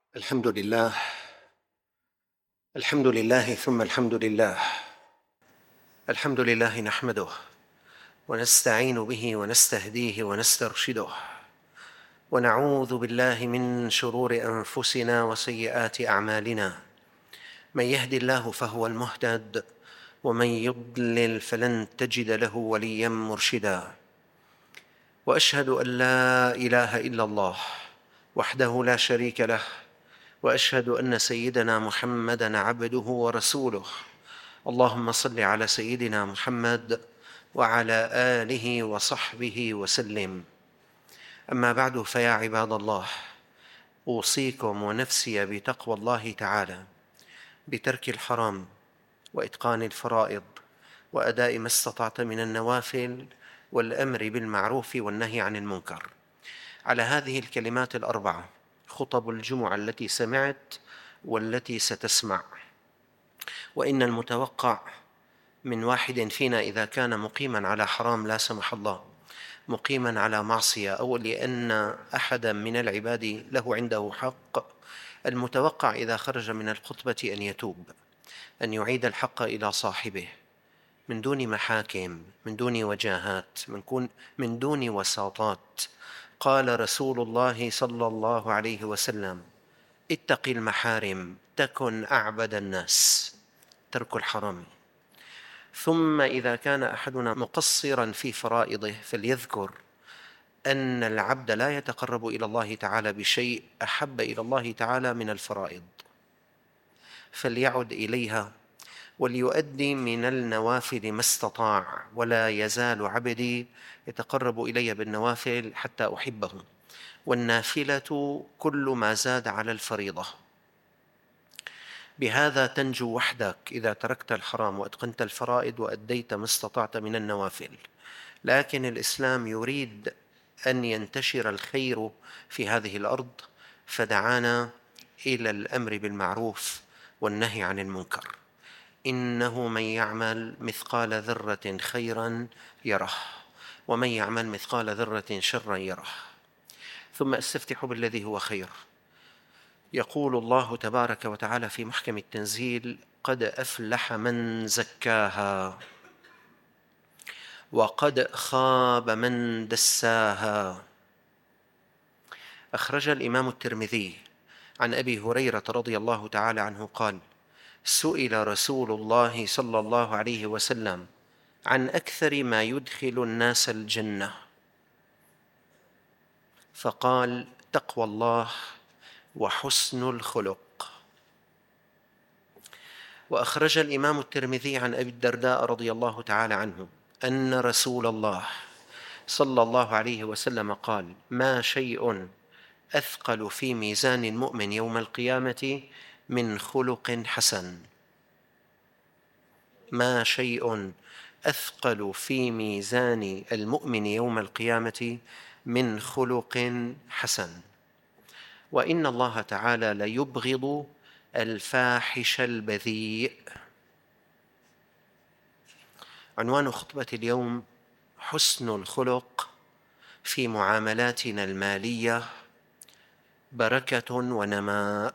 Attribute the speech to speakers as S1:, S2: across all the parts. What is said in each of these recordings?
S1: الحمد لله. الحمد لله ثم الحمد لله. الحمد لله نحمده ونستعين به ونستهديه ونسترشده، ونعوذ بالله من شرور أنفسنا وسيئات أعمالنا. من يهد الله فهو المهتد، ومن يضلل فلن تجد له وليا مرشدا. وأشهد أن لا إله إلا الله وحده لا شريك له، وأشهد أن سيدنا محمدًا عبده ورسوله. اللهم صل على سيدنا محمد وعلى آله وصحبه وسلم. أما بعد، فيا عباد الله، أوصيكم ونفسي بتقوى الله تعالى، بترك الحرام وإتقان الفرائض وأداء ما استطعت من النوافل والأمر بالمعروف والنهي عن المنكر. على هذه الكلمات الأربعة خطب الجمعة التي سمعت والتي ستسمع. وإن المتوقع من واحد فينا إذا كان مقيما على حرام لا سمح الله، مقيما على معصية، أو لأن أحدا من العباد له عنده حق، المتوقع إذا خرج من الخطبة أن يتوب، أن يعيد الحق إلى صاحبه من دون محاكم، من دون وجاهات، من دون وساطات. قال رسول الله صلى الله عليه وسلم: اتق المحارم تكن أعبد الناس. ترك الحرام. ثم إذا كان أحدنا مقصرا في فرائضه فليذكر أن العبد لا يتقرب إلى الله تعالى بشيء أحب إلى الله تعالى من الفرائض، فليعد إليها وليؤدي من النوافل ما استطاع. ولا يزال عبدي يتقرب إلي بالنوافل حتى أحبه، والنافلة كل ما زاد على الفريضة. بهذا تنجو وحدك إذا تركت الحرام وأتقنت الفرائض وأديت ما استطعت من النوافل. لكن الإسلام يريد أن ينتشر الخير في هذه الأرض، فدعانا إلى الأمر بالمعروف والنهي عن المنكر. إنه من يعمل مثقال ذرة خيرا يره، ومن يعمل مثقال ذرة شرا يره. ثم أستفتح بالذي هو خير. يقول الله تبارك وتعالى في محكم التنزيل: قد أفلح من زكاها وقد خاب من دساها. أخرج الإمام الترمذي عن أبي هريرة رضي الله تعالى عنه قال: سئل رسول الله صلى الله عليه وسلم عن أكثر ما يدخل الناس الجنة، فقال: تقوى الله وحسن الخلق. وأخرج الإمام الترمذي عن أبي الدرداء رضي الله تعالى عنه أن رسول الله صلى الله عليه وسلم قال: ما شيء أثقل في ميزان المؤمن يوم القيامة من خلق حسن. ما شيء أثقل في ميزان المؤمن يوم القيامة من خلق حسن. وإن الله تعالى ليبغض الفاحش البذيء. عنوان خطبة اليوم: حسن الخلق في معاملاتنا المالية، بركة ونماء.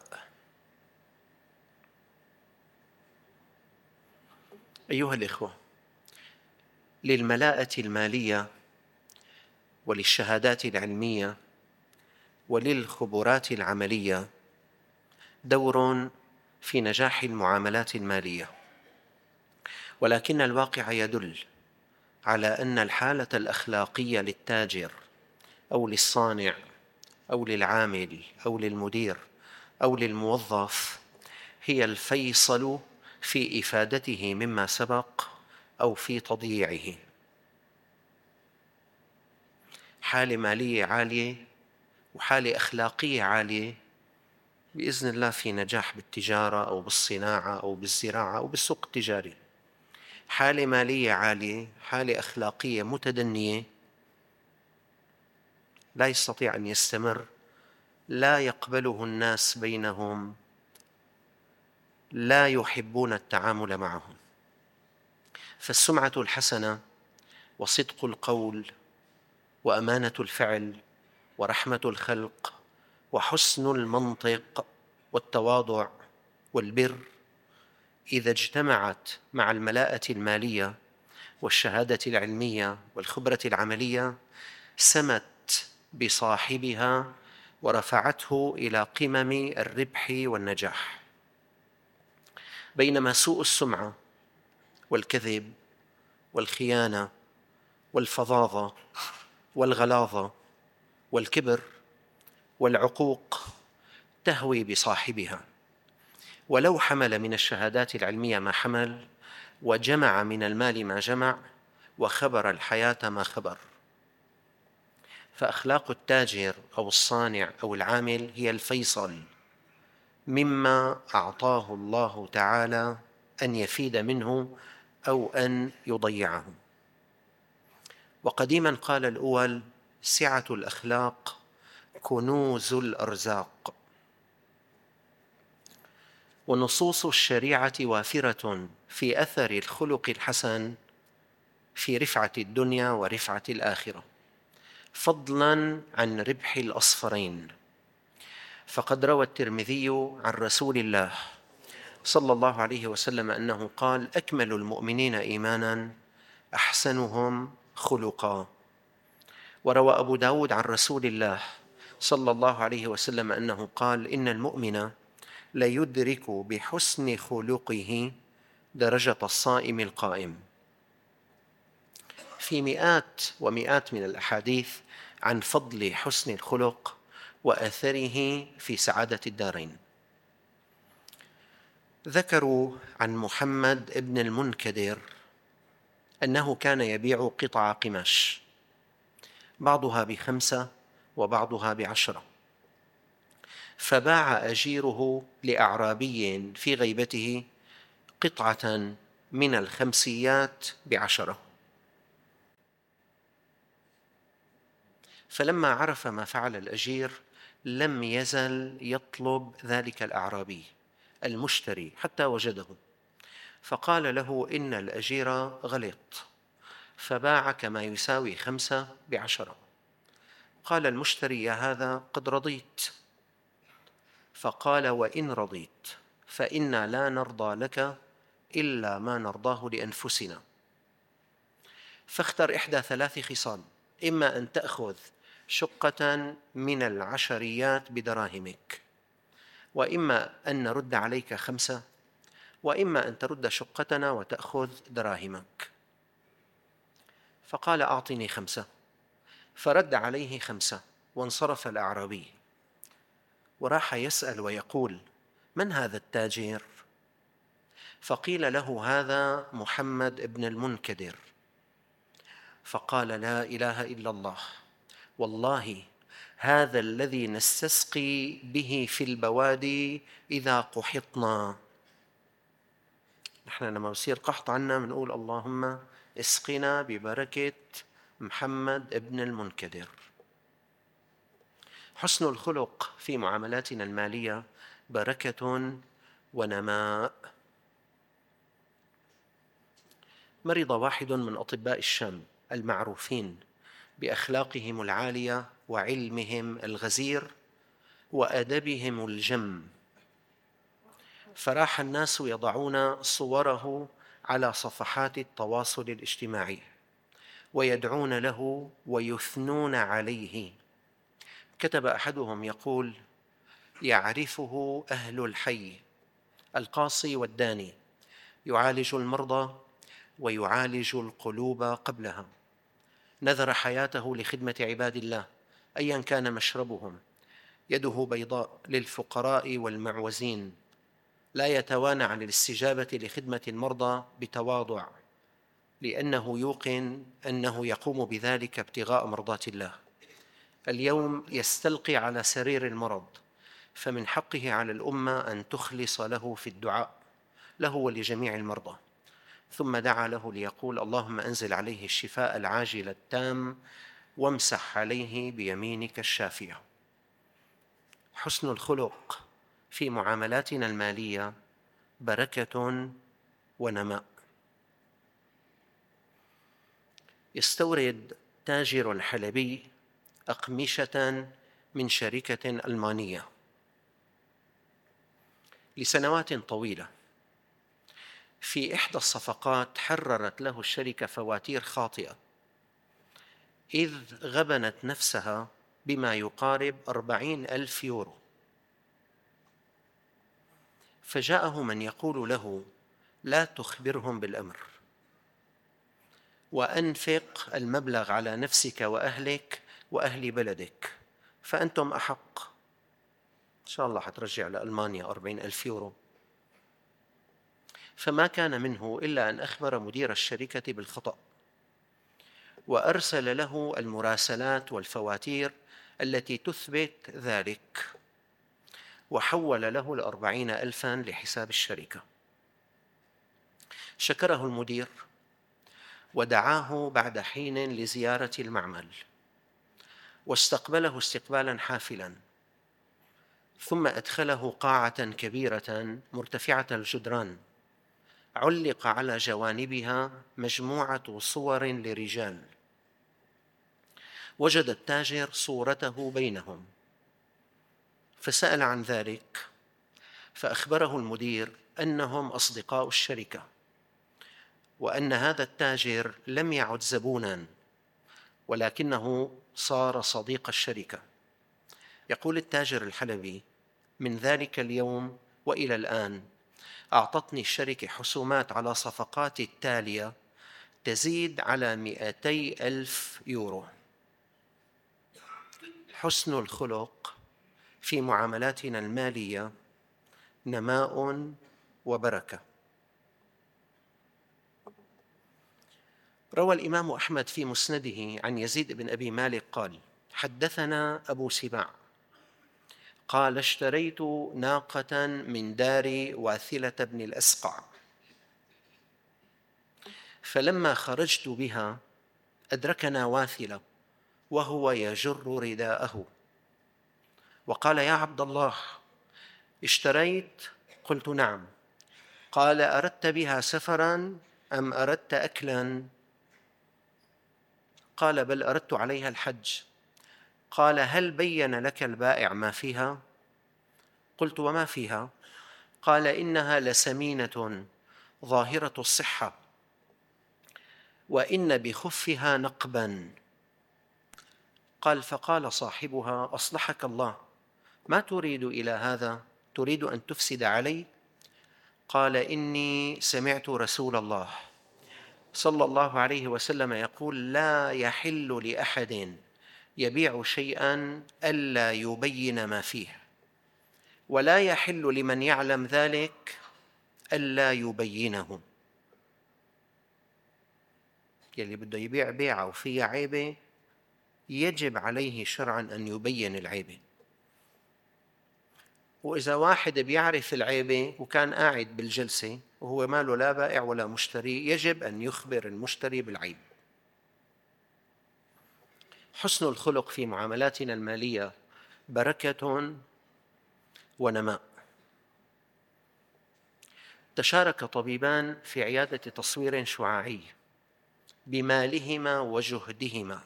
S1: أيها الإخوة، للملاءة المالية وللشهادات العلمية وللخبرات العملية دور في نجاح المعاملات المالية، ولكن الواقع يدل على أن الحالة الأخلاقية للتاجر أو للصانع أو للعامل أو للمدير أو للموظف هي الفيصل في إفادته مما سبق أو في تضييعه. حالة مالية عالية وحالة أخلاقية عالية بإذن الله في نجاح بالتجارة أو بالصناعة أو بالزراعة أو بالسوق التجاري. حالة مالية عالية، حالة أخلاقية متدنية، لا يستطيع أن يستمر، لا يقبله الناس بينهم، لا يحبون التعامل معهم. فالسمعة الحسنة وصدق القول وأمانة الفعل ورحمة الخلق وحسن المنطق والتواضع والبر إذا اجتمعت مع الملاءة المالية والشهادة العلمية والخبرة العملية سمت بصاحبها ورفعته إلى قمم الربح والنجاح، بينما سوء السمعة والكذب والخيانة والفظاظة والغلاظة والكبر والعقوق تهوي بصاحبها، ولو حمل من الشهادات العلمية ما حمل، وجمع من المال ما جمع، وخبر الحياة ما خبر. فأخلاق التاجر أو الصانع أو العامل هي الفيصل مما أعطاه الله تعالى أن يفيد منه أو أن يضيعه. وقديما قال الأول: سعة الأخلاق كنوز الأرزاق. ونصوص الشريعة وافرة في أثر الخلق الحسن في رفعة الدنيا ورفعة الآخرة، فضلاً عن ربح الأصفرين. فقد روى الترمذي عن رسول الله صلى الله عليه وسلم أنه قال: أكمل المؤمنين إيماناً أحسنهم خلقاً. وروى أبو داود عن رسول الله صلى الله عليه وسلم أنه قال: إن المؤمن ليدرك بحسن خلقه درجة الصائم القائم. في مئات ومئات من الأحاديث عن فضل حسن الخلق وأثره في سعادة الدارين. ذكروا عن محمد بن المنكدر أنه كان يبيع قطع قماش، بعضها ب5 وبعضها ب10، فباع أجيره لأعرابي في غيبته قطعة من الخمسيات ب10، فلما عرف ما فعل الأجير لم يزل يطلب ذلك الأعرابي المشتري حتى وجده، فقال له: إن الأجير غلط، فباع كما يساوي 5 ب10. قال المشتري: يا هذا قد رضيت. فقال: وإن رضيت فإنا لا نرضى لك إلا ما نرضاه لأنفسنا، فاختر إحدى 3 خصال: إما أن تأخذ شقة من العشريات بدراهمك، وإما أن نرد عليك 5، وإما أن ترد شقتنا وتأخذ دراهمك. فقال: أعطني 5، فرد عليه 5، وانصرف الأعرابي وراح يسأل ويقول: من هذا التاجر؟ فقيل له: هذا محمد بن المنكدر. فقال: لا إله إلا الله، والله هذا الذي نستسقي به في البوادي إذا قحطنا. نحن لما يصير قحط عنا بنقول: اللهم اسقنا ببركة محمد ابن المنكدر. حسن الخلق في معاملاتنا المالية بركة ونماء. مرض واحد من أطباء الشام المعروفين بأخلاقهم العالية وعلمهم الغزير وأدبهم الجم، فراح الناس يضعون صوره على صفحات التواصل الاجتماعي ويدعون له ويثنون عليه. كتب أحدهم يقول: يعرفه أهل الحي، القاصي والداني، يعالج المرضى ويعالج القلوب قبلها، نذر حياته لخدمة عباد الله أيا كان مشربهم، يده بيضاء للفقراء والمعوزين، لا يتوانى عن الاستجابة لخدمة المرضى بتواضع، لأنه يوقن أنه يقوم بذلك ابتغاء مرضات الله. اليوم يستلقي على سرير المرض، فمن حقه على الأمة أن تخلص له في الدعاء له ولجميع المرضى. ثم دعا له ليقول: اللهم أنزل عليه الشفاء العاجل التام وامسح عليه بيمينك الشافية. حسن الخلق في معاملاتنا المالية بركة ونماء. يستورد تاجر حلبي أقمشة من شركة ألمانية، لسنوات طويلة. في إحدى الصفقات حررت له الشركة فواتير خاطئة، إذ غبنت نفسها بما يقارب 40,000 يورو. فجاءه من يقول له: لا تخبرهم بالأمر، وأنفق المبلغ على نفسك وأهلك وأهل بلدك، فأنتم أحق. إن شاء الله حترجع لألمانيا 40,000 يورو. فما كان منه إلا أن أخبر مدير الشركة بالخطأ، وأرسل له المراسلات والفواتير التي تثبت ذلك، وحول له 40,000 لحساب الشركة. شكره المدير ودعاه بعد حين لزيارة المعمل، واستقبله استقبالا حافلا، ثم أدخله قاعة كبيرة مرتفعة الجدران علق على جوانبها مجموعة صور لرجال. وجد التاجر صورته بينهم، فسأل عن ذلك، فأخبره المدير أنهم أصدقاء الشركة، وأن هذا التاجر لم يعد زبوناً، ولكنه صار صديق الشركة. يقول التاجر الحلبي: من ذلك اليوم وإلى الآن أعطتني الشركة حسومات على صفقاتي التالية تزيد على 200,000 يورو. حسن الخلق في معاملاتنا المالية نماء وبركة. روى الإمام أحمد في مسنده عن يزيد بن أبي مالك قال: حدثنا أبو سباع قال: اشتريت ناقة من دار واثلة بن الأسقع، فلما خرجت بها أدركنا واثلة وهو يجر رداءه، وقال: يا عبد الله، اشتريت؟ قلت: نعم. قال: أردت بها سفرا أم أردت أكلا؟ قال: بل أردت عليها الحج. قال: هل بين لك البائع ما فيها؟ قلت: وما فيها؟ قال: إنها لسمينة ظاهرة الصحة، وإن بخفها نقبا. قال: فقال صاحبها: أصلحك الله، ما تريد إلى هذا؟ تريد أن تفسد علي؟ قال: إني سمعت رسول الله صلى الله عليه وسلم يقول: لا يحل لأحد يبيع شيئا ألا يبين ما فيه، ولا يحل لمن يعلم ذلك ألا يبينه. يلي بده يبيع بيعة وفيها عيبة يجب عليه شرعا أن يبين العيبة. وإذا واحد بيعرف العيبة وكان قاعد بالجلسة وهو ماله لا بائع ولا مشتري، يجب أن يخبر المشتري بالعيب. حسن الخلق في معاملاتنا المالية بركة ونماء. تشارك طبيبان في عيادة تصوير شعاعي بمالهما وجهدهما،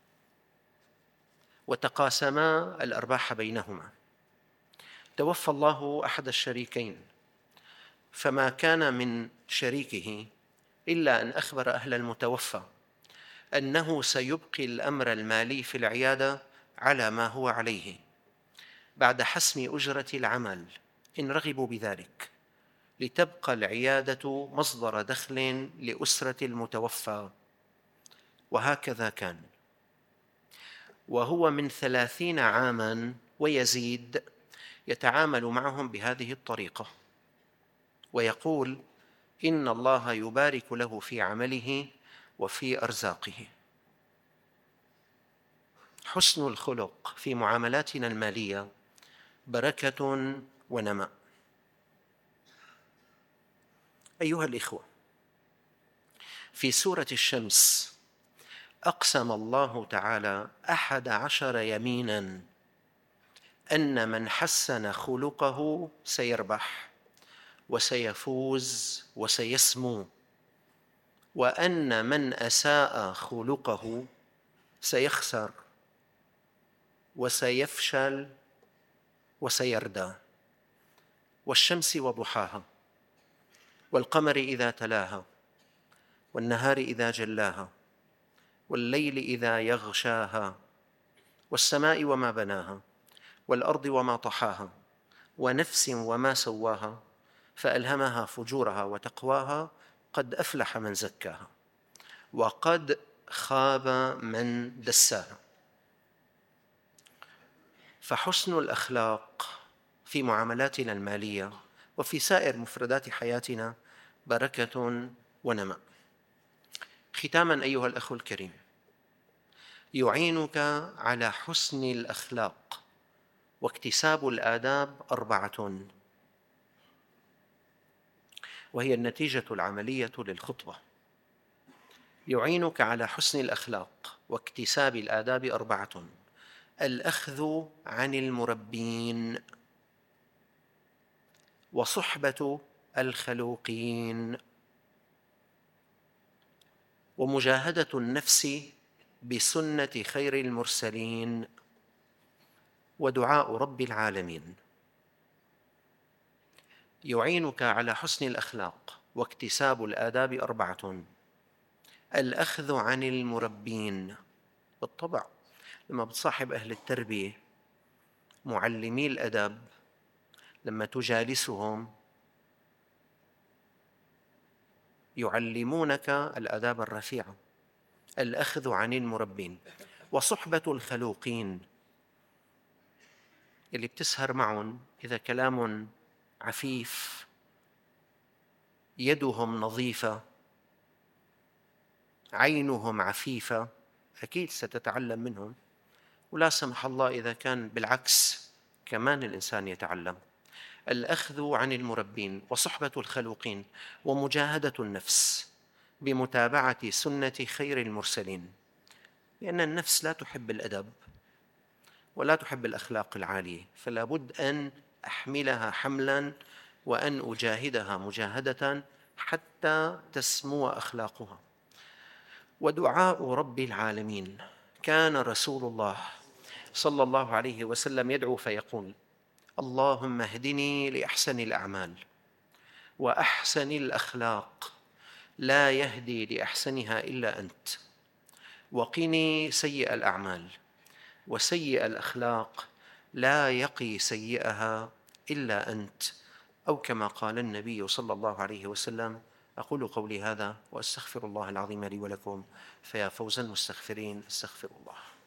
S1: وتقاسما الأرباح بينهما. توفى الله أحد الشريكين، فما كان من شريكه إلا أن أخبر أهل المتوفى أنه سيبقي الأمر المالي في العيادة على ما هو عليه بعد حسم أجرة العمل إن رغبوا بذلك، لتبقى العيادة مصدر دخل لأسرة المتوفى. وهكذا كان، وهو من 30 عاماً ويزيد يتعامل معهم بهذه الطريقة، ويقول: إن الله يبارك له في عمله وفي أرزاقه. حسن الخلق في معاملاتنا المالية بركة ونماء. أيها الإخوة، في سورة الشمس أقسم الله تعالى 11 يميناً أن من حسن خلقه سيربح وسيفوز وسيسمو، وأن من أساء خلقه سيخسر وسيفشل وسيردى. والشمس وضحاها والقمر إذا تلاها والنهار إذا جلاها والليل إذا يغشاها والسماء وما بناها والأرض وما طحاها ونفس وما سواها فألهمها فجورها وتقواها قد أفلح من زكاها وقد خاب من دساها. فحسن الأخلاق في معاملاتنا المالية وفي سائر مفردات حياتنا بركة ونماء. ختاماً أيها الأخ الكريم، يعينك على حسن الأخلاق واكتساب الآداب 4، وهي النتيجة العملية للخطبة. يعينك على حسن الأخلاق واكتساب الآداب 4: الأخذ عن المربين، وصحبة الخلوقين، ومجاهدة النفس بسنة خير المرسلين، ودعاء رب العالمين. يعينك على حسن الأخلاق واكتساب الآداب 4: الأخذ عن المربين. بالطبع لما بتصاحب أهل التربية معلمي الأدب، لما تجالسهم يعلمونك الآداب الرفيعة. الأخذ عن المربين. وصحبة الخلوقين، اللي بتسهر معهم إذا كلام عفيف، يدهم نظيفة، عينهم عفيفة، أكيد ستتعلم منهم. ولا سمح الله إذا كان بالعكس كمان الإنسان يتعلم. الأخذ عن المربين وصحبة الخلوقين ومجاهدة النفس بمتابعة سنة خير المرسلين، لأن النفس لا تحب الأدب ولا تحب الأخلاق العالية، فلا بد أن أحملها حملاً وأن أجاهدها مجاهدة حتى تسمو أخلاقها. ودعاء رب العالمين. كان رسول الله صلى الله عليه وسلم يدعو فيقول: اللهم اهدني لأحسن الأعمال وأحسن الأخلاق، لا يهدي لأحسنها إلا أنت، وقني سيئ الأعمال وسيئ الأخلاق، لا يقي سيئها إلا أنت، أو كما قال النبي صلى الله عليه وسلم. أقول قولي هذا وأستغفر الله العظيم لي ولكم، فيا فوز المستغفرين. استغفر الله.